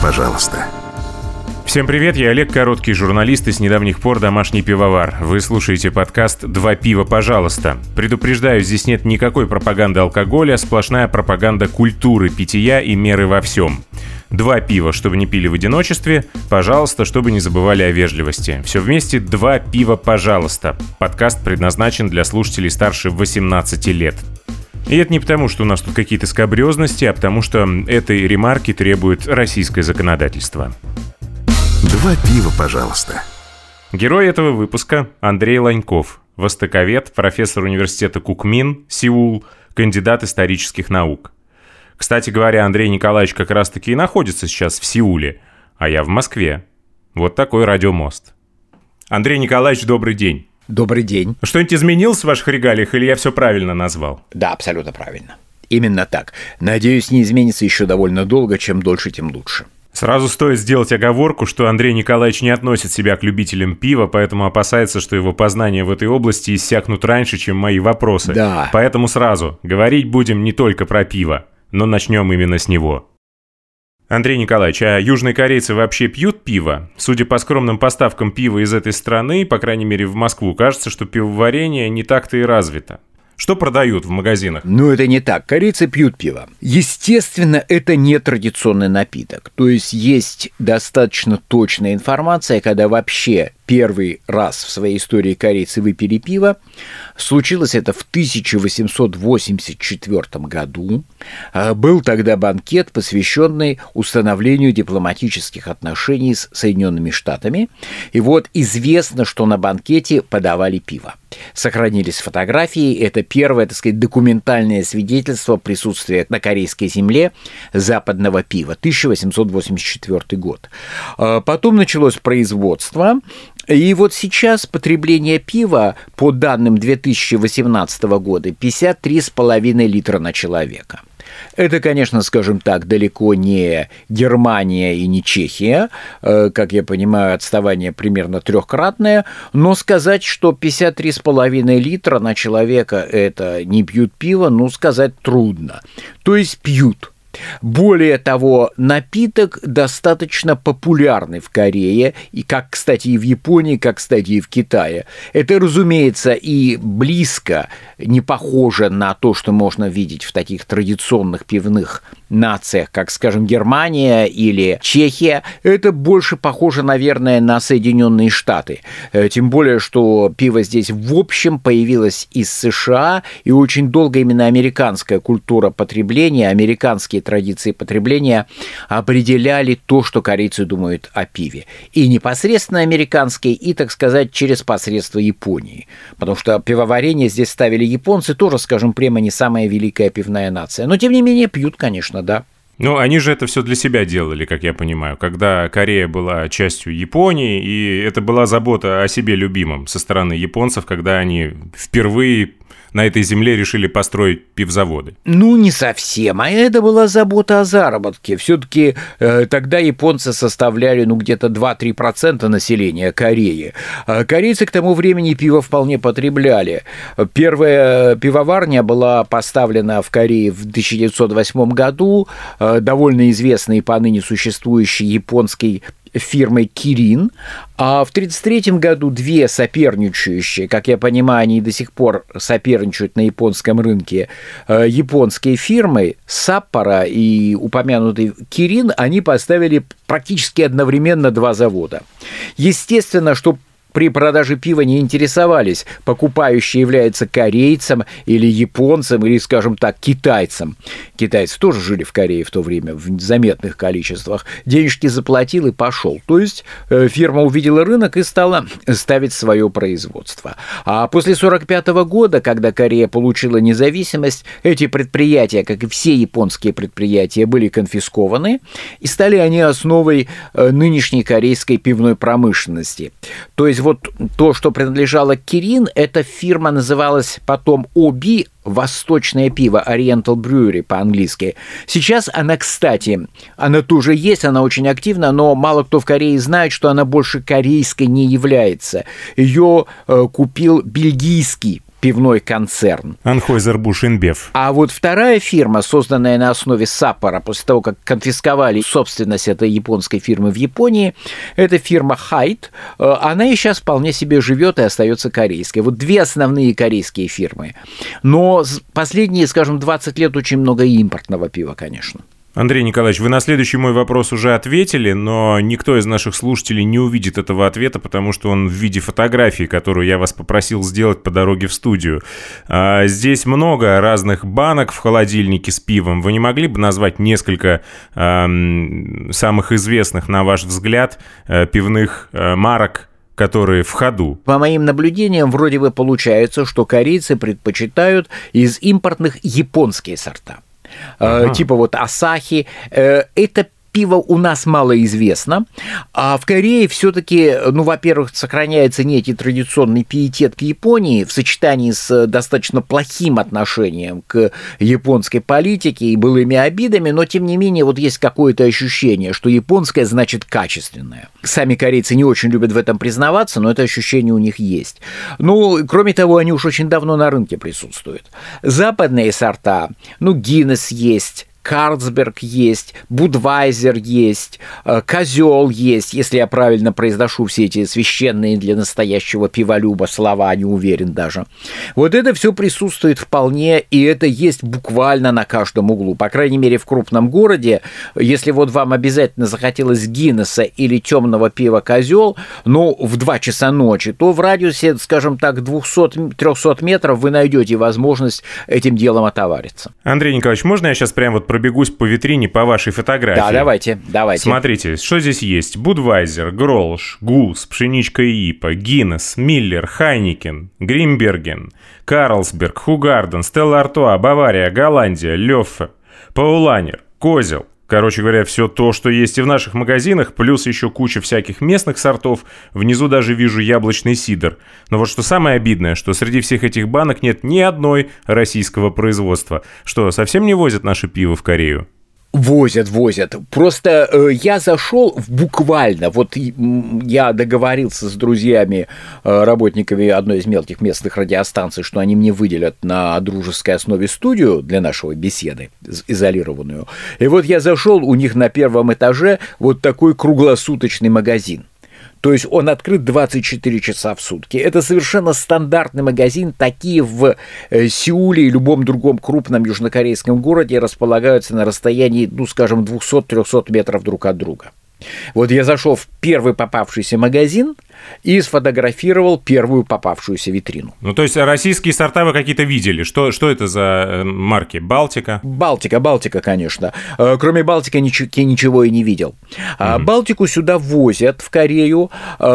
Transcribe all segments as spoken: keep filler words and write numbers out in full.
пожалуйста». Всем привет, я Олег Короткий, журналист и с недавних пор домашний пивовар. Вы слушаете подкаст «Два пива, пожалуйста». Предупреждаю, здесь нет никакой пропаганды алкоголя, сплошная пропаганда культуры питья и меры во всем. Два пива, чтобы не пили в одиночестве, пожалуйста, чтобы не забывали о вежливости. Все вместе «Два пива, пожалуйста». Подкаст предназначен для слушателей старше восемнадцати лет. И это не потому, что у нас тут какие-то скабрёзности, а потому что этой ремарки требует российское законодательство. «Два пива, пожалуйста». Герой этого выпуска – Андрей Ланьков, востоковед, профессор университета Кукмин, Сеул, кандидат исторических наук. Кстати говоря, Андрей Николаевич как раз-таки и находится сейчас в Сеуле, а я в Москве. Вот такой радиомост. Андрей Николаевич, добрый день. Добрый день. Что-нибудь изменилось в ваших регалиях, или я все правильно назвал? Да, абсолютно правильно. Именно так. Надеюсь, не изменится еще довольно долго, чем дольше, тем лучше. Сразу стоит сделать оговорку, что Андрей Николаевич не относит себя к любителям пива, поэтому опасается, что его познания в этой области иссякнут раньше, чем мои вопросы. Да. Поэтому сразу, говорить будем не только про пиво, но начнем именно с него. Андрей Николаевич, а южные корейцы вообще пьют пиво? Судя по скромным поставкам пива из этой страны, по крайней мере в Москву, кажется, что пивоварение не так-то и развито. Что продают в магазинах? Ну, это не так. Корейцы пьют пиво. Естественно, это не традиционный напиток. То есть, есть достаточно точная информация, когда вообще первый раз в своей истории корейцы выпили пиво. Случилось это в тысяча восемьсот восемьдесят четвёртом году. Был тогда банкет, посвященный установлению дипломатических отношений с Соединенными Штатами. И вот известно, что на банкете подавали пиво. Сохранились фотографии. Это первое, так сказать, документальное свидетельство присутствия на корейской земле западного пива. тысяча восемьсот восемьдесят четвёртый год. Потом началось производство. И вот сейчас потребление пива, по данным две тысячи восемнадцатого года, пятьдесят три с половиной литра на человека. Это, конечно, скажем так, далеко не Германия и не Чехия, как я понимаю, отставание примерно трехкратное, но сказать, что пятьдесят три с половиной литра на человека это не пьют пиво, ну, сказать трудно. То есть пьют. Более того, напиток достаточно популярный в Корее, и как, кстати, и в Японии, как, кстати, и в Китае. Это, разумеется, и близко не похоже на то, что можно видеть в таких традиционных пивных нациях, как, скажем, Германия или Чехия. Это больше похоже, наверное, на Соединенные Штаты. Тем более, что пиво здесь в общем появилось из США, и очень долго именно американская культура потребления, американские традиции потребления определяли то, что корейцы думают о пиве. И непосредственно американские, и, так сказать, через посредство Японии. Потому что пивоварение здесь ставили японцы, тоже, скажем, прямо не самая великая пивная нация. Но, тем не менее, пьют, конечно, да. Ну, они же это все для себя делали, как я понимаю, когда Корея была частью Японии, и это была забота о себе любимом со стороны японцев, когда они впервые на этой земле решили построить пивзаводы. Ну, не совсем, а это была забота о заработке. Все-таки э, тогда японцы составляли, ну, где-то два-три процента населения Кореи. А корейцы к тому времени пиво вполне потребляли. Первая пивоварня была поставлена в Корее в тысяча девятьсот восьмом году, э, довольно известной поныне существующей японской фирмой Kirin, а в тысяча девятьсот тридцать третьем году две соперничающие, как я понимаю, они до сих пор соперничают на японском рынке, японские фирмы Sapporo и упомянутый Kirin, они поставили практически одновременно два завода. Естественно, что при продаже пива не интересовались, покупающий является корейцем или японцем, или, скажем так, китайцем. Китайцы тоже жили в Корее в то время в заметных количествах. Денежки заплатил и пошел. То есть фирма увидела рынок и стала ставить свое производство. А после сорок пятого года, когда Корея получила независимость, эти предприятия, как и все японские предприятия, были конфискованы, и стали они основой нынешней корейской пивной промышленности. То есть вот то, что принадлежало Kirin, эта фирма называлась потом о би, восточное пиво, Oriental Brewery по-английски. Сейчас она, кстати, она тоже есть, она очень активна, но мало кто в Корее знает, что она больше корейской не является. Ее э, купил бельгийский пивной концерн. Anheuser-Busch InBev. А вот вторая фирма, созданная на основе Саппора, после того, как конфисковали собственность этой японской фирмы в Японии, это фирма Хайт. Она и сейчас вполне себе живет и остается корейской. Вот две основные корейские фирмы. Но последние, скажем, двадцать лет очень много импортного пива, конечно. Андрей Николаевич, вы на следующий мой вопрос уже ответили, но никто из наших слушателей не увидит этого ответа, потому что он в виде фотографии, которую я вас попросил сделать по дороге в студию. Здесь много разных банок в холодильнике с пивом. Вы не могли бы назвать несколько э, самых известных, на ваш взгляд, э, пивных э, марок, которые в ходу? По моим наблюдениям, вроде бы получается, что корейцы предпочитают из импортных японские сорта. Ага. Типа вот Асахи. Это пиво у нас малоизвестно, а в Корее все-таки, ну, во-первых, сохраняется некий традиционный пиетет к Японии в сочетании с достаточно плохим отношением к японской политике и былыми обидами, но, тем не менее, вот есть какое-то ощущение, что японское значит качественное. Сами корейцы не очень любят в этом признаваться, но это ощущение у них есть. Ну, кроме того, они уж очень давно на рынке присутствуют. Западные сорта, ну, Гиннес есть, Карлсберг есть, Будвайзер есть, Козел есть, если я правильно произношу все эти священные для настоящего пиволюба слова, не уверен даже. Вот это все присутствует вполне, и это есть буквально на каждом углу. По крайней мере, в крупном городе, если вот вам обязательно захотелось Гиннесса или темного пива Козел, ну, в два часа ночи, то в радиусе, скажем так, двести-триста метров вы найдете возможность этим делом отовариться. Андрей Николаевич, можно я сейчас прям вот пробегусь по витрине по вашей фотографии? Да, давайте, давайте. Смотрите, что здесь есть? Будвайзер, Гролш, Гус, Пшеничка и Ипа, Гиннес, Миллер, Хайникен, Гримберген, Карлсберг, Хугарден, Стелла Артуа, Бавария, Голландия, Лёффе, Пауланер, Козел. Короче говоря, все то, что есть и в наших магазинах, плюс еще куча всяких местных сортов. Внизу даже вижу яблочный сидр. Но вот что самое обидное, что среди всех этих банок нет ни одной российского производства. Что, совсем не возят наше пиво в Корею? Возят, возят. Просто э, я зашел буквально, вот я договорился с друзьями, э, работниками одной из мелких местных радиостанций, что они мне выделят на дружеской основе студию для нашей беседы, изолированную. И вот я зашел, у них на первом этаже вот такой круглосуточный магазин. То есть он открыт двадцать четыре часа в сутки. Это совершенно стандартный магазин. Такие в Сеуле и любом другом крупном южнокорейском городе располагаются на расстоянии, ну, скажем, двести-триста метров друг от друга. Вот я зашел в первый попавшийся магазин и сфотографировал первую попавшуюся витрину. Ну, то есть российские сорта вы какие-то видели? Что, что это за марки? Балтика? Балтика, Балтика, конечно. Кроме Балтики я ничего и не видел. Mm-hmm. Балтику сюда возят в Корею,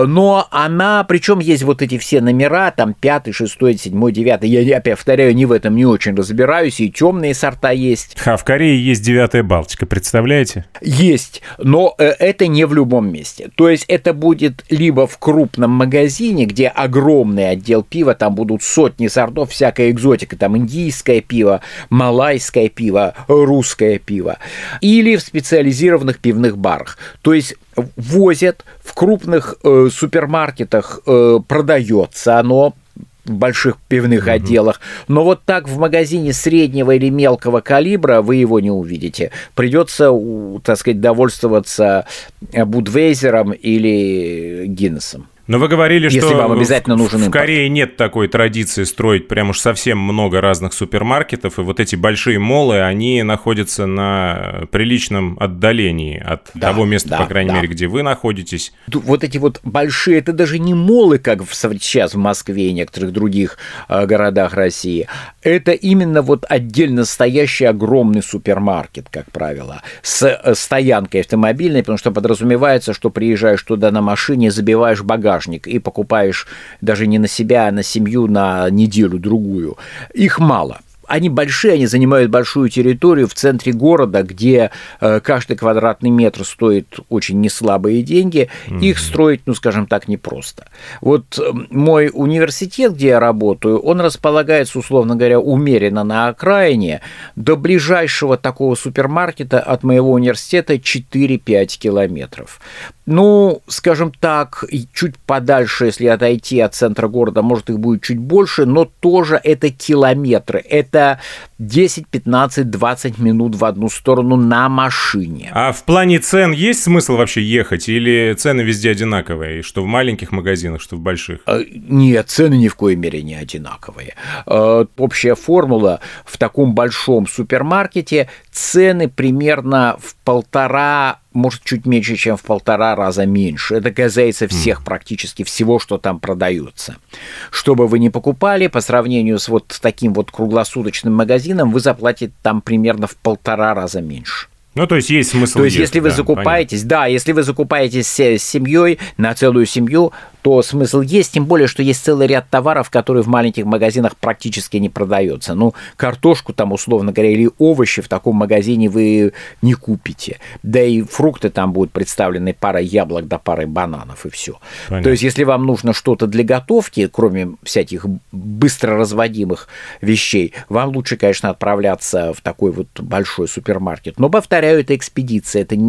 но она, причем есть вот эти все номера, там пятый, шестой, седьмой, девятый. Я опять повторяю, не в этом не очень разбираюсь, и темные сорта есть. А в Корее есть девятая Балтика, представляете? Есть, но это не в любом месте. То есть это будет либо в крупном магазине, где огромный отдел пива, там будут сотни сортов, всякая экзотика, там индийское пиво, малайское пиво, русское пиво, или в специализированных пивных барах. То есть возят в крупных э, супермаркетах, э, продается оно, в больших пивных mm-hmm. отделах, но вот так в магазине среднего или мелкого калибра вы его не увидите. Придется, так сказать, довольствоваться Будвейзером или Гиннесом. Но вы говорили, если что вам обязательно нужен в импорт. Корее нет такой традиции строить прям уж совсем много разных супермаркетов, и вот эти большие моллы, они находятся на приличном отдалении от да, того места, да, по крайней да. мере, где вы находитесь. Вот эти вот большие, это даже не моллы, как сейчас в Москве и некоторых других э, городах России, это именно вот отдельно стоящий огромный супермаркет, как правило, с стоянкой автомобильной, потому что подразумевается, что приезжаешь туда на машине, забиваешь багаж и покупаешь даже не на себя, а на семью на неделю-другую. Их мало. они большие, они занимают большую территорию в центре города, где каждый квадратный метр стоит очень неслабые деньги. Mm-hmm. Их строить, ну, скажем так, непросто. Вот мой университет, где я работаю, он располагается, условно говоря, умеренно на окраине. До ближайшего такого супермаркета от моего университета четыре-пять километров. Ну, скажем так, чуть подальше, если отойти от центра города, может, их будет чуть больше, но тоже это километры. Это десять, пятнадцать, двадцать минут в одну сторону на машине. А в плане цен есть смысл вообще ехать? Или цены везде одинаковые? Что в маленьких магазинах, что в больших? Нет, цены ни в коей мере не одинаковые. Общая формула: в таком большом супермаркете цены примерно в полтора, может, чуть меньше, чем в полтора раза меньше. Это касается всех, практически всего, что там продается. Что бы вы ни покупали, по сравнению с вот таким вот круглосуточным магазином, вы заплатите там примерно в полтора раза меньше. Ну, то есть есть смысл. То есть, ехать, если вы да, закупаетесь, понятно. да, если вы закупаетесь с семьей на целую семью, то смысл есть, тем более, что есть целый ряд товаров, которые в маленьких магазинах практически не продаются. Ну, картошку там, условно говоря, или овощи в таком магазине вы не купите. Да и фрукты там будут представлены парой яблок да парой бананов, и все. То есть, если вам нужно что-то для готовки, кроме всяких быстро разводимых вещей, вам лучше, конечно, отправляться в такой вот большой супермаркет. Но, повторяю, это экспедиция. Это,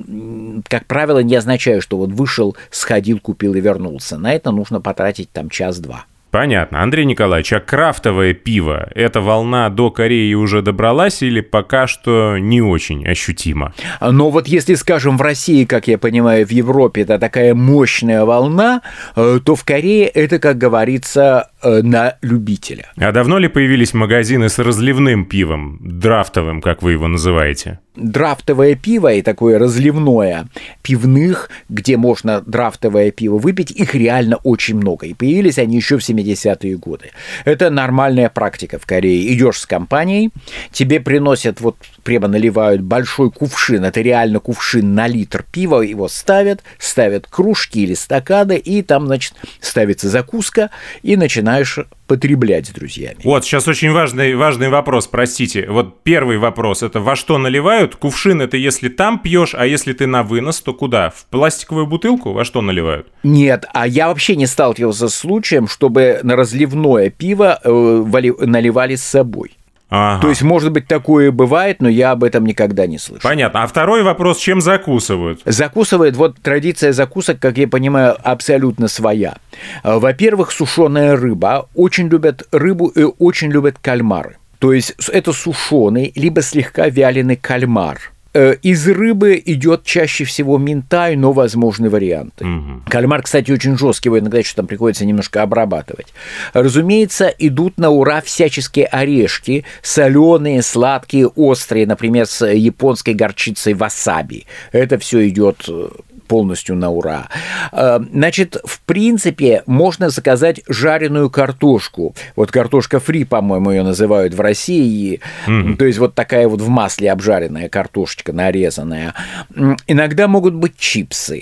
как правило, не означает, что вот вышел, сходил, купил и вернулся. На это нужно потратить там час-два. Понятно. Андрей Николаевич, а крафтовое пиво, эта волна до Кореи уже добралась или пока что не очень ощутима? Но вот если, скажем, в России, как я понимаю, в Европе это такая мощная волна, то в Корее это, как говорится, на любителя. А давно ли появились магазины с разливным пивом, драфтовым, как вы его называете? Драфтовое пиво и такое разливное пивных, где можно драфтовое пиво выпить, их реально очень много. И появились они еще в семидесятые годы. Это нормальная практика в Корее. Идешь с компанией, тебе приносят, вот прямо наливают большой кувшин, это реально кувшин на литр пива, его ставят, ставят кружки или стаканы, и там, значит, ставится закуска, и начинаешь потреблять с друзьями. Вот, сейчас очень важный, важный вопрос, простите. Вот первый вопрос, это во что наливают? Кувшин — это если там пьешь, а если ты на вынос, то куда? В пластиковую бутылку? Во что наливают? Нет, а я вообще не сталкивался с случаем, чтобы на разливное пиво э, наливали с собой. Ага. То есть, может быть, такое бывает, но я об этом никогда не слышал. Понятно. А второй вопрос, чем закусывают? Закусывают, вот традиция закусок, как я понимаю, абсолютно своя. Во-первых, сушеная рыба. Очень любят рыбу и очень любят кальмары. То есть, это сушеный, либо слегка вяленый кальмар. Из рыбы идет чаще всего минтай, но возможны варианты. Угу. Кальмар, кстати, очень жесткий, его иногда еще там приходится немножко обрабатывать. Разумеется, идут на ура всяческие орешки, соленые, сладкие, острые, например, с японской горчицей васаби. Это все идет полностью на ура. Значит, в принципе, можно заказать жареную картошку. Вот картошка фри, по-моему, ее называют в России. Mm-hmm. То есть вот такая вот в масле обжаренная картошечка, нарезанная. Иногда могут быть чипсы.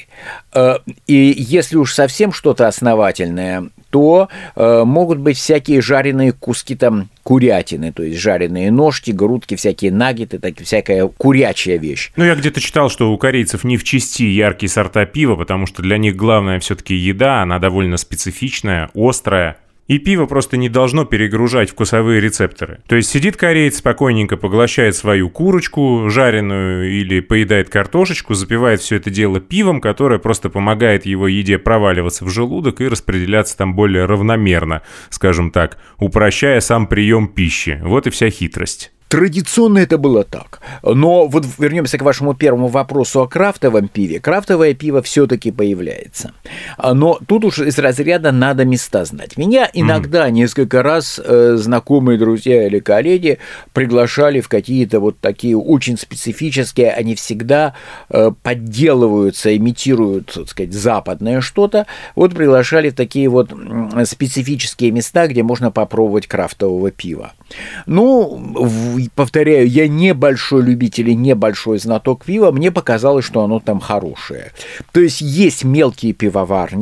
И если уж совсем что-то основательное, то могут быть всякие жареные куски там курятины, то есть жареные ножки, грудки, всякие наггеты, так, всякая курячая вещь. Ну, я где-то читал, что у корейцев не в чести яркие сорта пива, потому что для них главное все-таки еда, она довольно специфичная, острая. И пиво просто не должно перегружать вкусовые рецепторы. То есть сидит кореец, спокойненько поглощает свою курочку жареную или поедает картошечку, запивает все это дело пивом, которое просто помогает его еде проваливаться в желудок и распределяться там более равномерно, скажем так, упрощая сам прием пищи. Вот и вся хитрость. Традиционно это было так. Но вот вернемся к вашему первому вопросу о крафтовом пиве. Крафтовое пиво все-таки появляется. Но тут уж из разряда надо места знать. Меня иногда, mm-hmm. несколько раз э, знакомые друзья или коллеги приглашали в какие-то вот такие очень специфические, они всегда э, подделываются, имитируют, так сказать, западное что-то. Вот приглашали в такие вот специфические места, где можно попробовать крафтового пива. Ну, повторяю, я не большой любитель и не большой знаток пива, мне показалось, что оно там хорошее. То есть есть мелкие пивоварни,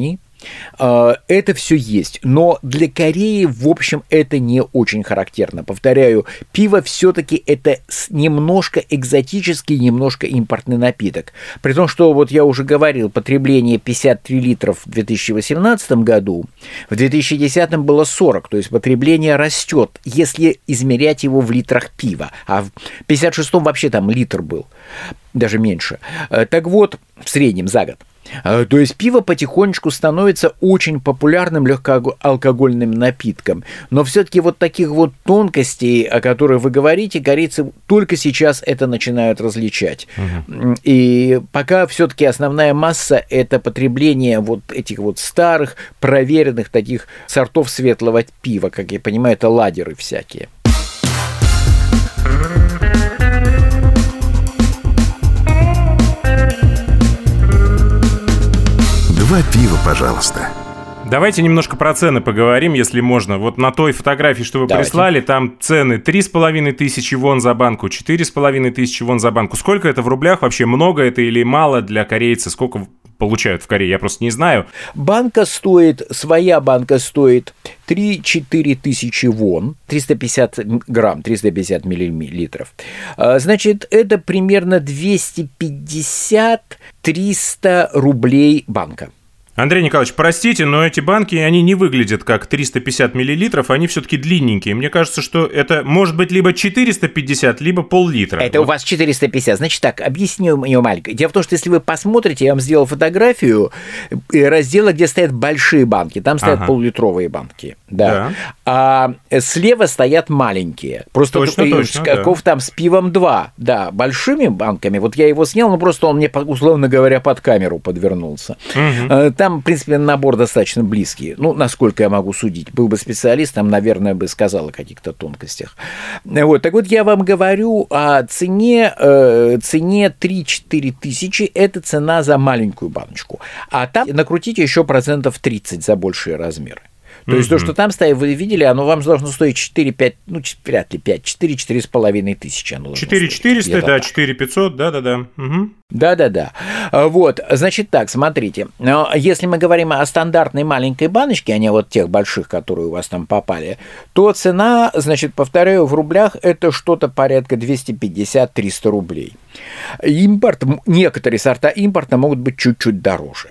Это все есть. Но для Кореи, в общем, это не очень характерно. Повторяю, пиво все-таки это немножко экзотический, немножко импортный напиток. При том, что, вот я уже говорил, потребление пятьдесят три литров в две тысячи восемнадцатом году, в две тысячи десятом было сорок, то есть потребление растет, если измерять его в литрах пива. А в пятьдесят шестом вообще там литр был, даже меньше. Так вот, в среднем за год. То есть пиво потихонечку становится очень популярным легкоалкогольным напитком. Но все-таки вот таких вот тонкостей, о которых вы говорите, корейцы только сейчас это начинают различать. Угу. И пока все-таки основная масса – это потребление вот этих вот старых, проверенных таких сортов светлого пива. Как я понимаю, это ладеры всякие. Два пива, пожалуйста. Давайте немножко про цены поговорим, если можно. Вот на той фотографии, что вы Давайте. прислали, там цены три с половиной тысячи вон за банку, четыре с половиной тысячи вон за банку. Сколько это в рублях? Вообще много это или мало для корейца? Сколько получают в Корее? Я просто не знаю. Банка стоит, своя банка стоит три-четыре тысячи вон, триста пятьдесят грамм, триста пятьдесят миллилитров. Значит, это примерно двести пятьдесят - триста рублей банка. Андрей Николаевич, простите, но эти банки, они не выглядят как триста пятьдесят миллилитров, они все-таки длинненькие. Мне кажется, что это может быть либо четыреста пятьдесят, либо пол-литра. Это вот. У вас четыреста пятьдесят. Значит так, объясню ее маленько. Дело в том, что если вы посмотрите, я вам сделал фотографию раздела, где стоят большие банки. Там стоят ага. полулитровые банки. Да. да. А слева стоят маленькие. Просто точно, точно, каков да. там с пивом два. Да, большими банками. Вот я его снял, но просто он мне, условно говоря, под камеру подвернулся. Угу. Там, в принципе, набор достаточно близкий. Ну, насколько я могу судить. Был бы специалист, там, наверное, бы сказал о каких-то тонкостях. Вот. Так вот, я вам говорю о цене, э, цене три-четыре тысячи. Это цена за маленькую баночку. А там накрутите еще процентов тридцать за большие размеры. То mm-hmm. есть то, что там стоит, вы видели, оно вам должно стоить четыре-пять, ну, вряд ли пять, четыре-четыре с половиной тысячи. четыре четыреста, да, четыре пятьсот, да-да-да. Угу. Да-да-да. Вот, значит так, смотрите. Если мы говорим о стандартной маленькой баночке, а не вот тех больших, которые у вас там попали, то цена, значит, повторяю, в рублях это что-то порядка двести пятьдесят - триста рублей. Импорт, некоторые сорта импорта могут быть чуть-чуть дороже.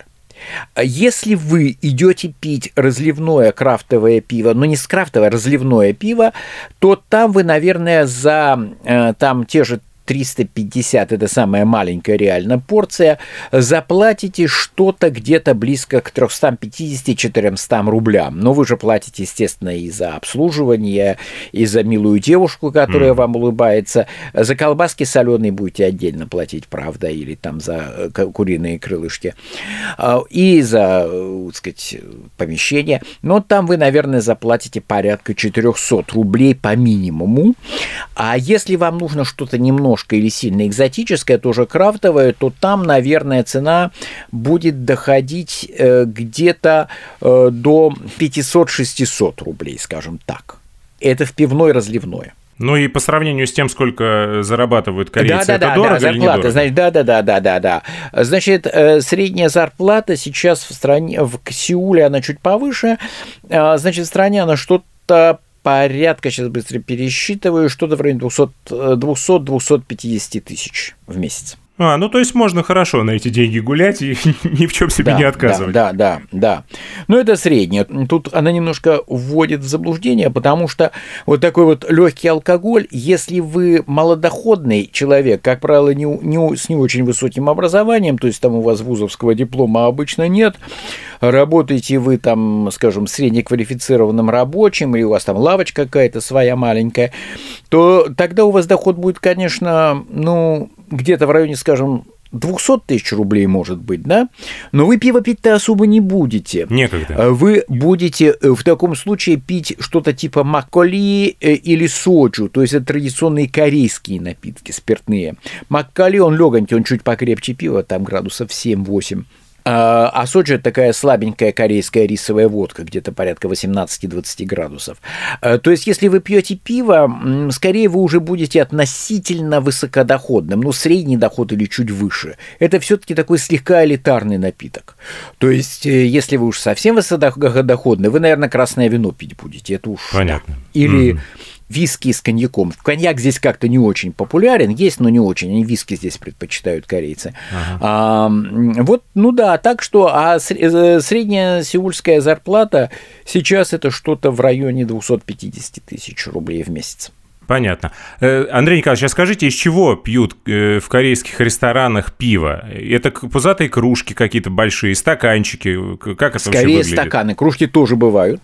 Если вы идете пить разливное крафтовое пиво, ну не с крафтовое, а разливное пиво, то там вы, наверное, за э, там те же триста пятьдесят, это самая маленькая реально порция, заплатите что-то где-то близко к триста пятьдесят - четыреста рублям. Но вы же платите, естественно, и за обслуживание, и за милую девушку, которая mm. вам улыбается. За колбаски соленые будете отдельно платить, правда, или там за куриные крылышки. И за, так сказать, помещение. Но там вы, наверное, заплатите порядка четыреста рублей по минимуму. А если вам нужно что-то немножко или сильно экзотическое, тоже крафтовое, то там, наверное, цена будет доходить э, где-то э, до пятьсот-шестьсот рублей, скажем так. Это в пивной разливное. Ну и по сравнению с тем, сколько зарабатывают корейцы, да, да, это да, дорого да, или зарплата, недорого? Значит, да, да, да, да, да, да. Значит, э, средняя зарплата сейчас в стране, в Сеуле она чуть повыше, э, значит, в стране она что-то порядка, сейчас быстро пересчитываю, что-то в районе двести-двести пятьдесят тысяч в месяц. А, ну то есть можно хорошо на эти деньги гулять и ни в чем себе да, не отказывать. Да, да, да, да. Но это среднее. Тут она немножко вводит в заблуждение, потому что вот такой вот легкий алкоголь, если вы малодоходный человек, как правило, не, не, с не очень высоким образованием, то есть там у вас вузовского диплома обычно нет, работаете вы там, скажем, среднеквалифицированным рабочим, или у вас там лавочка какая-то своя маленькая, то тогда у вас доход будет, конечно, ну, где-то в районе, скажем, двести тысяч рублей, может быть, да? Но вы пиво пить-то особо не будете. Некогда. Вы будете в таком случае пить что-то типа макколи или соджу, то есть это традиционные корейские напитки, спиртные. Макколи, он легонький, он чуть покрепче пива, там градусов семь-восемь. А соджу – это такая слабенькая корейская рисовая водка, где-то порядка восемнадцать-двадцать градусов. То есть, если вы пьете пиво, скорее вы уже будете относительно высокодоходным, ну, средний доход или чуть выше. Это все-таки такой слегка элитарный напиток. То есть, если вы уж совсем высокодоходный, вы, наверное, красное вино пить будете. Это уж... Понятно. Или... Mm-hmm. Виски с коньяком. Коньяк здесь как-то не очень популярен, есть, но не очень. Они виски здесь предпочитают корейцы. Ага. А, вот, ну да, так что, а средняя сеульская зарплата сейчас это что-то в районе двести пятьдесят тысяч рублей в месяц. Понятно. Андрей Николаевич, а скажите, из чего пьют в корейских ресторанах пиво? Это пузатые кружки какие-то большие, стаканчики? Как это Скорее вообще выглядит? Стаканы. Кружки тоже бывают.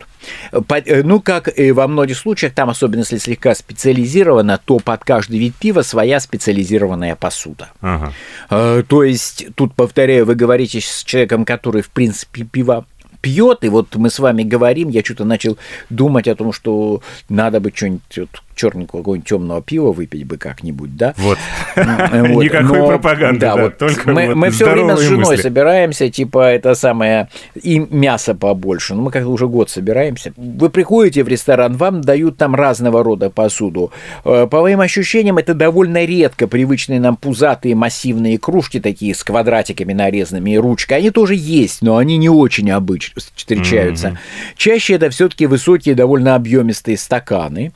Ну, как и во многих случаях, там, особенно если слегка специализировано, то под каждый вид пива своя специализированная посуда. Ага. То есть, тут, повторяю, вы говорите с человеком, который, в принципе, пиво пьет, и вот мы с вами говорим, я что-то начал думать о том, что надо бы что-нибудь вот, черненького, какого-нибудь темного пива выпить бы как-нибудь, да? Вот. вот. Никакой Но, пропаганды, да, да, вот только мы, вот мы все время с женой мысли. собираемся, типа, это самое, и мясо побольше, ну, мы как-то уже год собираемся. Вы приходите в ресторан, вам дают там разного рода посуду. По моим ощущениям, это довольно редко привычные нам пузатые массивные кружки, такие с квадратиками нарезанными и ручкой, они тоже есть, но они не очень обычно встречаются. Mm-hmm. Чаще это все-таки высокие, довольно объемистые стаканы.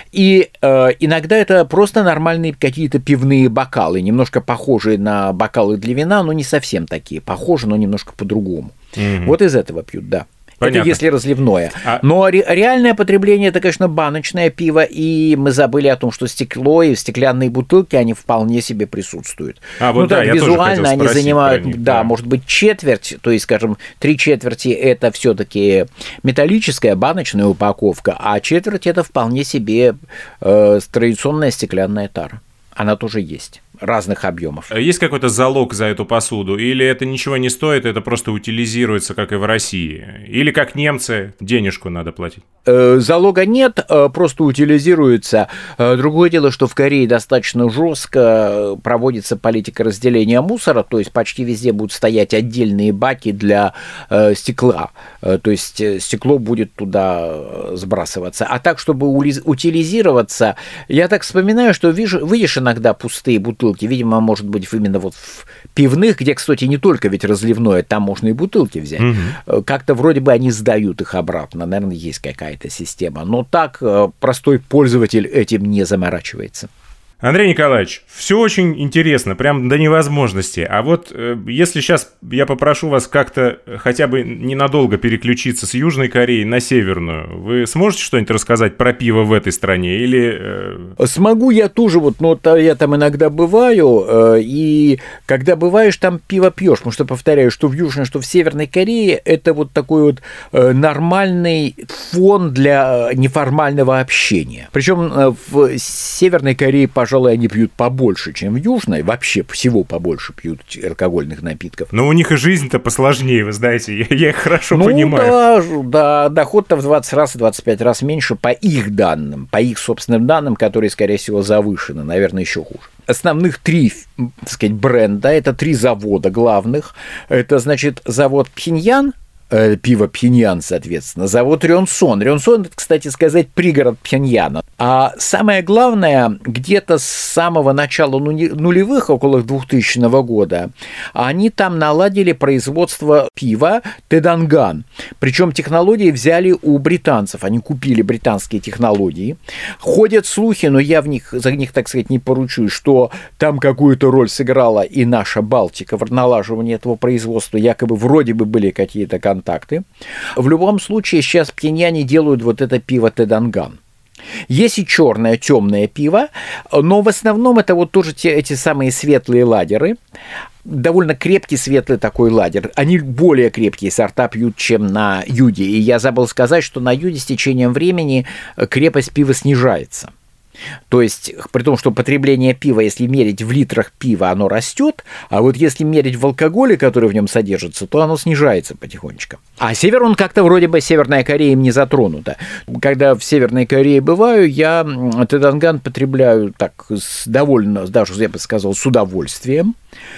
И э, иногда это просто нормальные какие-то пивные бокалы, немножко похожие на бокалы для вина, но не совсем такие. Похожи, но немножко по-другому. Mm-hmm. Вот из этого пьют, да. Понятно. Это если разливное. А... Но ре- реальное потребление – это, конечно, баночное пиво, и мы забыли о том, что стекло и стеклянные бутылки, они вполне себе присутствуют. А, вот ну, да, так, я визуально тоже они занимают, них, да, да, может быть, четверть, то есть, скажем, три четверти – это все-таки металлическая баночная упаковка, а четверть – это вполне себе э, традиционная стеклянная тара. Она тоже есть. Разных объемов. Есть какой-то залог за эту посуду? Или это ничего не стоит, это просто утилизируется, как и в России? Или как немцы, денежку надо платить? Залога нет, просто утилизируется. Другое дело, что в Корее достаточно жестко проводится политика разделения мусора, то есть почти везде будут стоять отдельные баки для стекла, то есть стекло будет туда сбрасываться. А так, чтобы утилизироваться, я так вспоминаю, что вижу, видишь иногда пустые бутылки, видимо, может быть, именно вот в пивных, где, кстати, не только ведь разливное, там можно и бутылки взять. Угу. Как-то вроде бы они сдают их обратно, наверное, есть какая-то система. Но так простой пользователь этим не заморачивается. Андрей Николаевич, все очень интересно, прям до невозможности. А вот э, если сейчас я попрошу вас как-то хотя бы ненадолго переключиться с Южной Кореи на Северную, вы сможете что-нибудь рассказать про пиво в этой стране? Или, э... Смогу я тоже, вот, но я там иногда бываю, э, и когда бываешь, там пиво пьешь, потому что, повторяю, что в Южной, что в Северной Корее, это вот такой вот э, нормальный фон для неформального общения. Причем э, в Северной Корее, пожалуй, Пожалуй, они пьют побольше, чем в Южной. Вообще всего побольше пьют алкогольных напитков. Но у них и жизнь-то посложнее, вы знаете. Я, я их хорошо ну, понимаю. Да, да, доход-то в двадцать раз, двадцать пять раз меньше по их данным, по их собственным данным, которые, скорее всего, завышены. Наверное, еще хуже. Основных три, так сказать, бренда, это три завода главных. Это, значит, завод Пхеньян, пиво Пхеньян, соответственно, завод Рёнсон. Рёнсон, это, кстати сказать, пригород Пхеньяна. А самое главное, где-то с самого начала нулевых, около двухтысячного года, они там наладили производство пива Тэданган. Причем технологии взяли у британцев. Они купили британские технологии. Ходят слухи, но я в них, за них, так сказать, не поручусь, что там какую-то роль сыграла и наша Балтика в налаживании этого производства. Якобы вроде бы были какие-то контакты. контакты. В любом случае, сейчас пхеньяне делают вот это пиво Тэданган. Есть и черное, темное пиво, но в основном это вот тоже те, эти самые светлые лагеры. Довольно крепкий светлый такой лагерь. Они более крепкие сорта пьют, чем на юге. И я забыл сказать, что на юге с течением времени крепость пива снижается. То есть, при том, что потребление пива, если мерить в литрах пива, оно растет, а вот если мерить в алкоголе, который в нем содержится, то оно снижается потихонечку. А север, он как-то вроде бы Северная Корея им не затронута. Когда в Северной Корее бываю, я Тэданган потребляю так с довольно, даже я бы сказал, с удовольствием.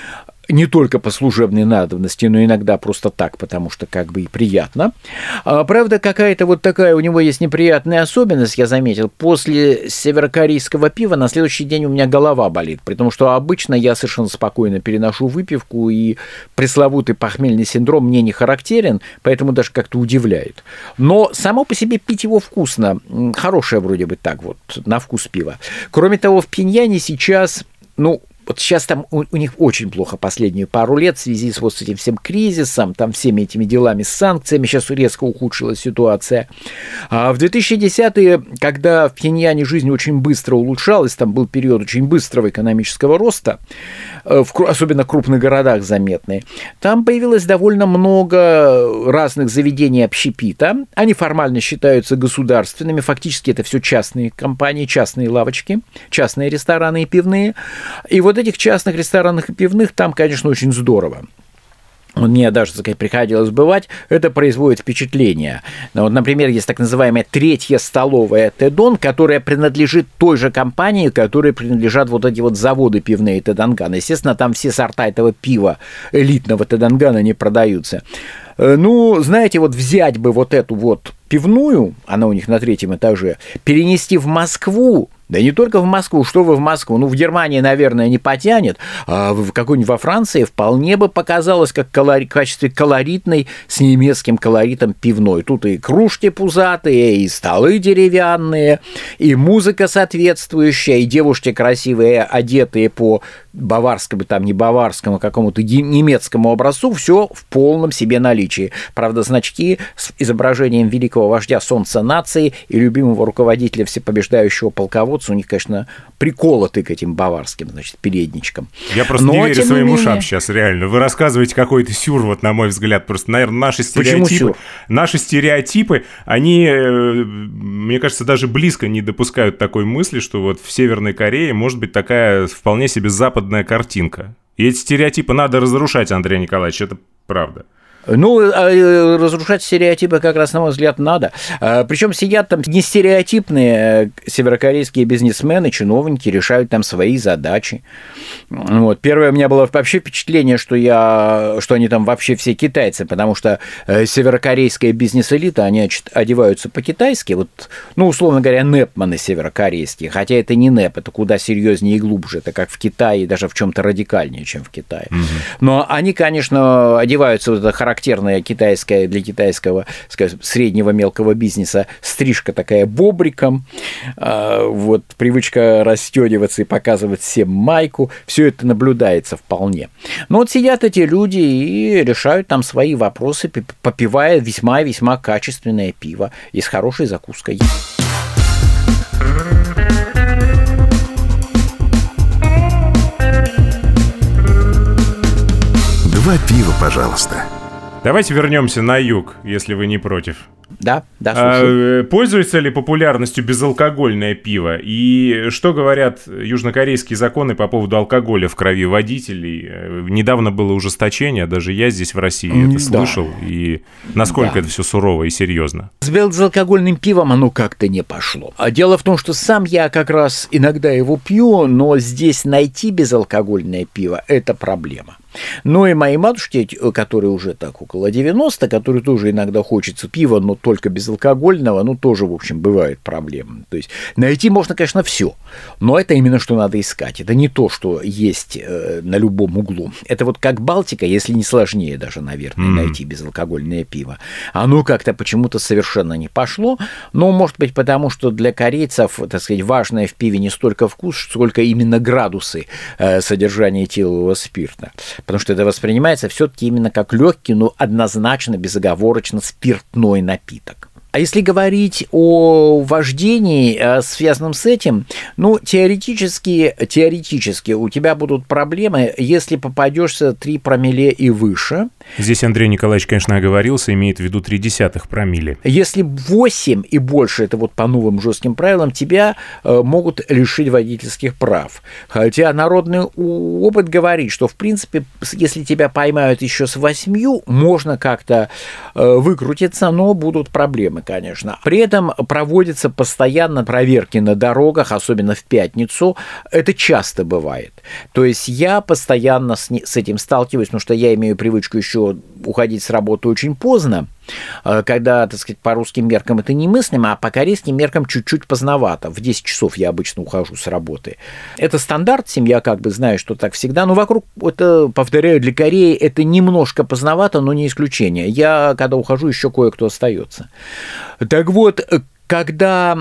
не только по служебной надобности, но иногда просто так, потому что как бы и приятно. А, правда, какая-то вот такая у него есть неприятная особенность, я заметил. После северокорейского пива на следующий день у меня голова болит, потому что обычно я совершенно спокойно переношу выпивку, и пресловутый похмельный синдром мне не характерен, поэтому даже как-то удивляет. Но само по себе пить его вкусно, хорошее вроде бы так вот, на вкус пива. Кроме того, в Пхеньяне сейчас, ну, вот сейчас там у, у них очень плохо последние пару лет в связи с вот этим всем кризисом, там всеми этими делами с санкциями, сейчас резко ухудшилась ситуация. А в две тысячи десятые, когда в Пхеньяне жизнь очень быстро улучшалась, там был период очень быстрого экономического роста, в, особенно в крупных городах заметные, там появилось довольно много разных заведений общепита. Они формально считаются государственными, фактически это все частные компании, частные лавочки, частные рестораны и пивные. И вот этих частных ресторанах и пивных там, конечно, очень здорово. Мне даже, так сказать, приходилось бывать, это производит впечатление. Вот, например, есть так называемая третья столовая Тэдон, которая принадлежит той же компании, которой принадлежат вот эти вот заводы пивные Тэдонгана. Естественно, там все сорта этого пива элитного Тэдонгана не продаются. Ну, знаете, вот взять бы вот эту вот пивную, она у них на третьем этаже, перенести в Москву, да не только в Москву, что вы в Москву, ну, в Германии, наверное, не потянет, а в какой-нибудь во Франции вполне бы показалось как колори... в качестве колоритной с немецким колоритом пивной. Тут и кружки пузатые, и столы деревянные, и музыка соответствующая, и девушки красивые, одетые по баварскому, там не баварскому, какому-то немецкому образцу, все в полном себе наличии. Правда, значки с изображением великого вождя солнца нации и любимого руководителя всепобеждающего полководца у них, конечно, приколоты к этим баварским, значит, передничкам. Я просто Но, не верю своим менее... ушам сейчас, реально. Вы рассказываете какой-то сюр, вот, на мой взгляд. Просто, наверное, наши стереотипы, наши стереотипы, они, мне кажется, даже близко не допускают такой мысли, что вот в Северной Корее может быть такая вполне себе западная картинка. И эти стереотипы надо разрушать, Андрей Николаевич, это правда. Ну, разрушать стереотипы как раз, на мой взгляд, надо. Причем сидят там не стереотипные северокорейские бизнесмены, чиновники, решают там свои задачи. Вот. Первое у меня было вообще впечатление, что, я, что они там вообще все китайцы, потому что северокорейская бизнес-элита, они одеваются по-китайски, вот, ну, условно говоря, непманы северокорейские, хотя это не неп, это куда серьезнее и глубже, это как в Китае, даже в чем-то радикальнее, чем в Китае. Угу. Но они, конечно, одеваются вот это характерно, характерная китайская для китайского, скажем, среднего мелкого бизнеса стрижка такая бобриком, вот привычка расстёгиваться и показывать всем майку, все это наблюдается вполне. Но вот сидят эти люди и решают там свои вопросы, попивая весьма-весьма качественное пиво и с хорошей закуской. Два пива, пожалуйста. Давайте вернемся на юг, если вы не против. Да, да, слушай. А, пользуется ли популярностью безалкогольное пиво? И что говорят южнокорейские законы по поводу алкоголя в крови водителей? Недавно было ужесточение, даже я здесь в России это да. слышал. И насколько да. это все сурово и серьезно? С безалкогольным пивом оно как-то не пошло. А дело в том, что сам я как раз иногда его пью, но здесь найти безалкогольное пиво – это проблема. Ну и моей матушке, которой уже так около девяноста, которой тоже иногда хочется пива, но только безалкогольного, ну тоже, в общем, бывают проблемы. То есть найти можно, конечно, все, но это именно что надо искать. Это не то, что есть э, на любом углу. Это вот как Балтика, если не сложнее даже, наверное, mm-hmm. найти безалкогольное пиво. Оно как-то почему-то совершенно не пошло, но, может быть, потому что для корейцев, так сказать, важное в пиве не столько вкус, сколько именно градусы э, содержания этилового спирта. Потому что это воспринимается все-таки именно как легкий, но однозначно, безоговорочно спиртной напиток. А если говорить о вождении, связанном с этим, ну, теоретически, теоретически у тебя будут проблемы, если попадешься три промилле и выше, Здесь Андрей Николаевич, конечно, оговорился, имеет в виду три десятых промилле. Если восемь и больше, это вот по новым жестким правилам, тебя э, могут лишить водительских прав. Хотя народный опыт говорит, что, в принципе, если тебя поймают еще с восьмью, можно как-то э, выкрутиться, но будут проблемы, конечно. При этом проводятся постоянно проверки на дорогах, особенно в пятницу. Это часто бывает. То есть я постоянно с, с этим сталкиваюсь, потому что я имею привычку еще уходить с работы очень поздно, когда, так сказать, по русским меркам это немыслимо, а по корейским меркам чуть-чуть поздновато. В десять часов я обычно ухожу с работы. Это стандарт, семья как бы знает, что так всегда, но вокруг, это, повторяю, для Кореи это немножко поздновато, но не исключение. Я, когда ухожу, еще кое-кто остается. Так вот, когда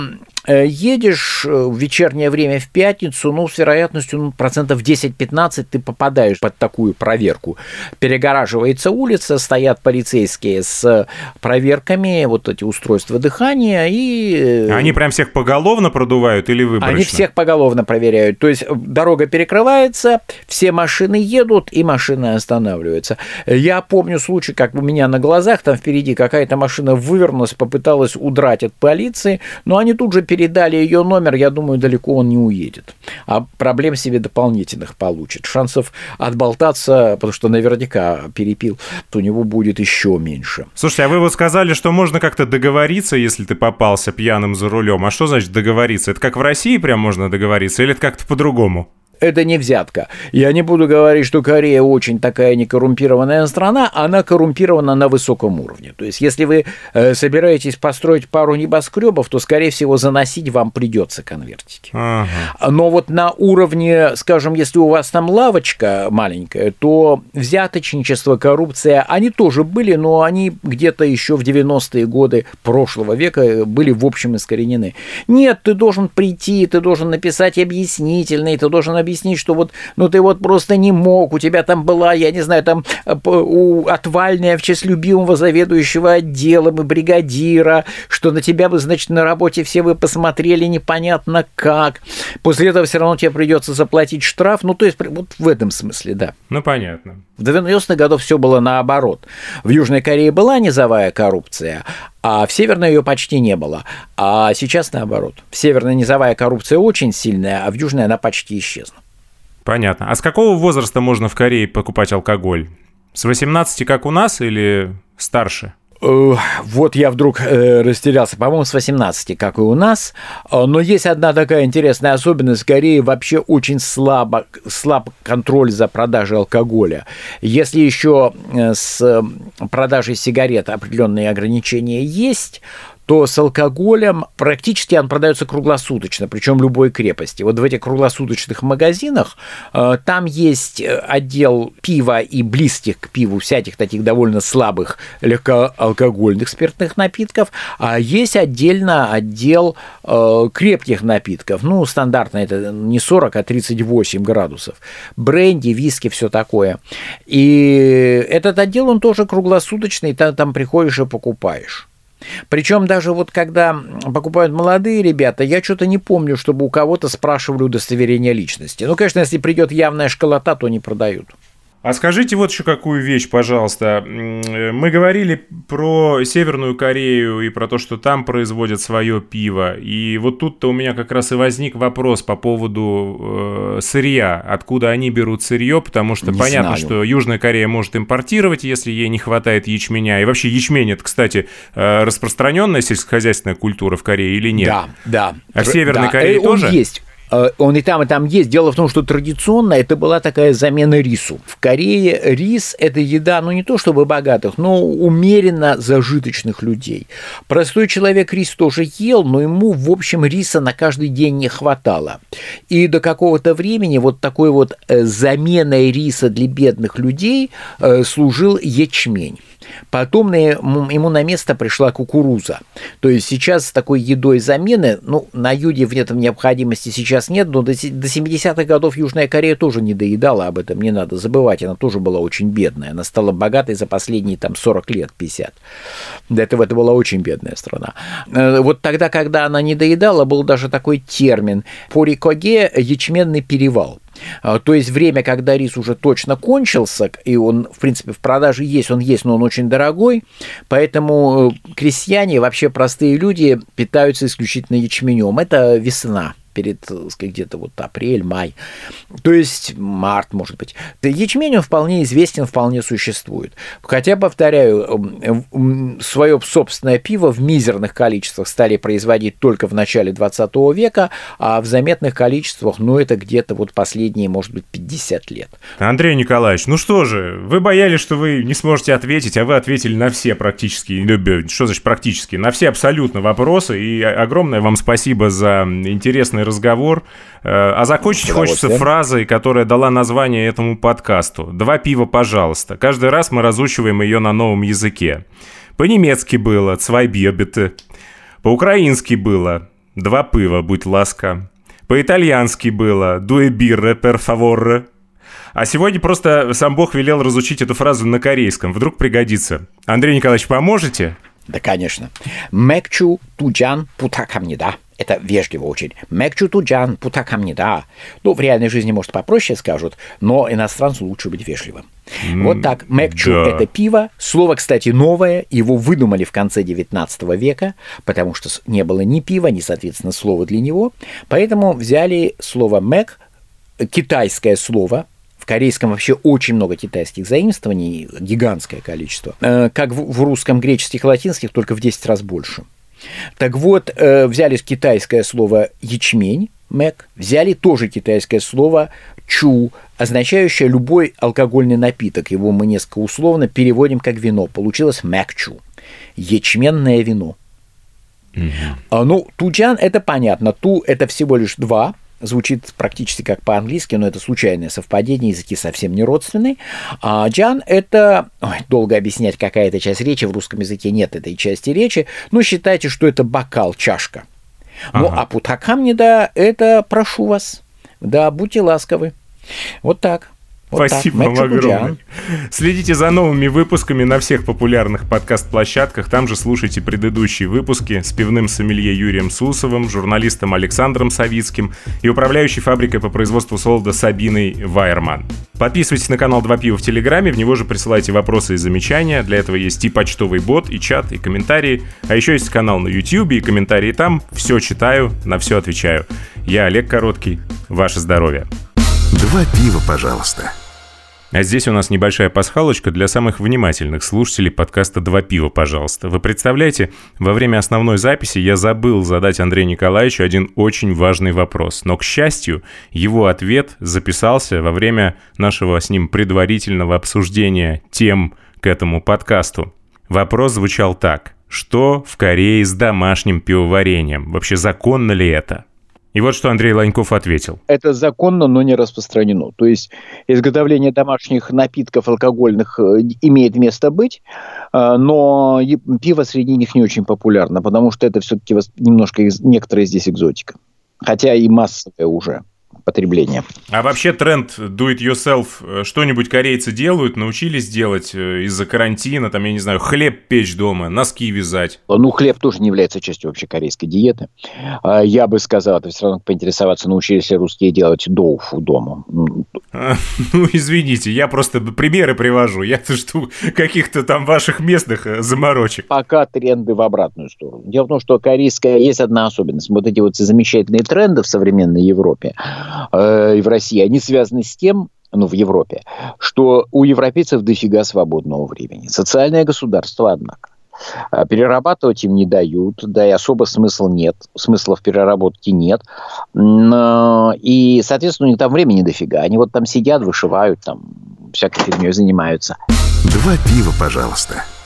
едешь в вечернее время в пятницу, ну, с вероятностью ну, процентов десять-пятнадцать ты попадаешь под такую проверку. Перегораживается улица, стоят полицейские с проверками, вот эти устройства дыхания, и... Они прям всех поголовно продувают или выборочно? Они всех поголовно проверяют. То есть дорога перекрывается, все машины едут, и машины останавливаются. Я помню случай, как у меня на глазах, там впереди какая-то машина вывернулась, попыталась удрать от полиции, но они тут же передали ее номер, я думаю, далеко он не уедет. А проблем себе дополнительных получит. Шансов отболтаться, потому что наверняка перепил, то у него будет еще меньше. Слушайте, а вы вот сказали, что можно как-то договориться, если ты попался пьяным за рулем. А что значит договориться? Это как в России прям можно договориться или это как-то по-другому? Это не взятка. Я не буду говорить, что Корея очень такая некоррумпированная страна, она коррумпирована на высоком уровне. То есть, если вы э, собираетесь построить пару небоскребов, то, скорее всего, заносить вам придется конвертики. Ага. Но вот на уровне, скажем, если у вас там лавочка маленькая, то взяточничество, коррупция, они тоже были, но они где-то еще в девяностые годы прошлого века были в общем искоренены. Нет, ты должен прийти, ты должен написать объяснительный, ты должен объяснить, что вот, ну ты вот просто не мог, у тебя там была, я не знаю, там у, отвальная в честь любимого заведующего отделом и бригадира, что на тебя бы, значит, на работе все вы посмотрели непонятно как. После этого все равно тебе придется заплатить штраф, ну то есть вот в этом смысле, да. Ну понятно. В девяностых годах все было наоборот. В Южной Корее была низовая коррупция, а в Северной ее почти не было. А сейчас наоборот. В Северной низовая коррупция очень сильная, а в Южной она почти исчезла. Понятно. А с какого возраста можно в Корее покупать алкоголь? С восемнадцати, как у нас, или старше? Вот я вдруг растерялся, по-моему, с восемнадцати, как и у нас, но есть одна такая интересная особенность: в Корее вообще очень слабо, слаб контроль за продажей алкоголя. Если еще с продажей сигарет определенные ограничения есть, то с алкоголем практически он продается круглосуточно, причем любой крепости. Вот в этих круглосуточных магазинах э, там есть отдел пива и близких к пиву всяких таких довольно слабых легкоалкогольных спиртных напитков, а есть отдельно отдел э, крепких напитков. Ну, стандартно это не сорок, а тридцать восемь градусов. Бренди, виски, все такое. И этот отдел, он тоже круглосуточный, там, там приходишь и покупаешь. Причем даже вот когда покупают молодые ребята, я что-то не помню, чтобы у кого-то спрашивали удостоверение личности. Ну, конечно, если придет явная школота, то не продают. А скажите вот еще какую вещь, пожалуйста. Мы говорили про Северную Корею и про то, что там производят свое пиво. И вот тут-то у меня как раз и возник вопрос по поводу э, сырья. Откуда они берут сырье? Потому что не понятно, знаю. что Южная Корея может импортировать, если ей не хватает ячменя. И вообще ячмень – это, кстати, э, распространенная сельскохозяйственная культура в Корее или нет? Да, да. А в Северной да. Корее Он тоже? Есть. Он и там, и там есть. Дело в том, что традиционно это была такая замена рису. В Корее рис – это еда, ну, не то чтобы богатых, но умеренно зажиточных людей. Простой человек рис тоже ел, но ему, в общем, риса на каждый день не хватало. И до какого-то времени вот такой вот заменой риса для бедных людей служил ячмень. Потом ему на место пришла кукуруза. То есть сейчас с такой едой замены, ну, на юге в этом необходимости сейчас нет, но до семидесятых годов Южная Корея тоже не доедала, об этом не надо забывать, она тоже была очень бедная, она стала богатой за последние там сорок лет, пятьдесят. До этого это была очень бедная страна. Вот тогда, когда она не доедала, был даже такой термин порикоге – ячменный перевал. То есть время, когда рис уже точно кончился, и он, в принципе, в продаже есть, он есть, но он очень дорогой, поэтому крестьяне, вообще простые люди, питаются исключительно ячменем. Это весна. Перед, где-то вот апрель, май, то есть март, может быть. Ячмень, он вполне известен, вполне существует. Хотя, повторяю, свое собственное пиво в мизерных количествах стали производить только в начале двадцатого века, а в заметных количествах, ну, это где-то вот последние, может быть, пятьдесят лет. Андрей Николаевич, ну что же, вы боялись, что вы не сможете ответить, а вы ответили на все практически, что значит практически, на все абсолютно вопросы, и огромное вам спасибо за интересный разговор. А закончить хочется фразой, которая дала название этому подкасту. «Два пива, пожалуйста». Каждый раз мы разучиваем ее на новом языке. По-немецки было «zwei Bier bitte». По-украински было «два пива, будь ласка». По-итальянски было «due birre per favore». А сегодня просто сам Бог велел разучить эту фразу на корейском. Вдруг пригодится. Андрей Николаевич, поможете? Да, конечно. «Мэкчу туджан путакамнида». Это вежливо очень. «Мэкчу туджан путакамнида». Ну, в реальной жизни, может, попроще скажут, но иностранцу лучше быть вежливым. Mm, вот так. «Мэкчу» да. — это пиво. Слово, кстати, новое. Его выдумали в конце девятнадцатого века, потому что не было ни пива, ни, соответственно, слова для него. Поэтому взяли слово «мэк», китайское слово. В корейском вообще очень много китайских заимствований, гигантское количество. Как в русском, греческих, латинских, только в десять раз больше. Так вот, взяли китайское слово «ячмень», «мэк», взяли тоже китайское слово «чу», означающее любой алкогольный напиток. Его мы несколько условно переводим как вино. Получилось «мэкчу» – ячменное вино. Mm-hmm. Ну, туджан – это понятно. Ту – это всего лишь два. Звучит практически как по-английски, но это случайное совпадение, языки совсем не родственные. А джан – это… Ой, долго объяснять, какая это часть речи, в русском языке нет этой части речи, но считайте, что это бокал, чашка. Ага. Ну, а путакамнида – это прошу вас, да, будьте ласковы. Вот так. Вот Спасибо вам огромное. Следите за новыми выпусками на всех популярных подкаст-площадках. Там же слушайте предыдущие выпуски с пивным сомелье Юрием Сусовым, журналистом Александром Савицким и управляющей фабрикой по производству солода Сабиной Вайерман. Подписывайтесь на канал «Два пива» в Телеграме, в него же присылайте вопросы и замечания. Для этого есть и почтовый бот, и чат, и комментарии. А еще есть канал на Ютьюбе, и комментарии там. Все читаю, на все отвечаю. Я Олег Короткий. Ваше здоровье. Два пива, пожалуйста. А здесь у нас небольшая пасхалочка для самых внимательных слушателей подкаста «Два пива, пожалуйста». Вы представляете, во время основной записи я забыл задать Андрею Николаевичу один очень важный вопрос. Но, к счастью, его ответ записался во время нашего с ним предварительного обсуждения тем к этому подкасту. Вопрос звучал так. Что в Корее с домашним пивоварением? Вообще законно ли это? И вот что Андрей Ланьков ответил. Это законно, но не распространено. То есть изготовление домашних напитков алкогольных имеет место быть, но пиво среди них не очень популярно, потому что это все-таки немножко некоторая здесь экзотика. Хотя и массовое уже потребления. А вообще тренд do it yourself, что-нибудь корейцы делают, научились делать из-за карантина, там, я не знаю, хлеб печь дома, носки вязать? Ну, хлеб тоже не является частью вообще корейской диеты. Я бы сказал, это все равно поинтересоваться, научились ли русские делать доуфу дома. А, ну, извините, я просто примеры привожу, я-то жду каких-то там ваших местных заморочек. Пока тренды в обратную сторону. Дело в том, что корейская есть одна особенность. Вот эти вот замечательные тренды в современной Европе и в России, они связаны с тем, ну, в Европе, что у европейцев дофига свободного времени. Социальное государство, однако. Перерабатывать им не дают, да и особо смысла нет, смысла в переработке нет. И, соответственно, у них там времени дофига. Они вот там сидят, вышивают, там всякой фигней занимаются. Два пива, пожалуйста.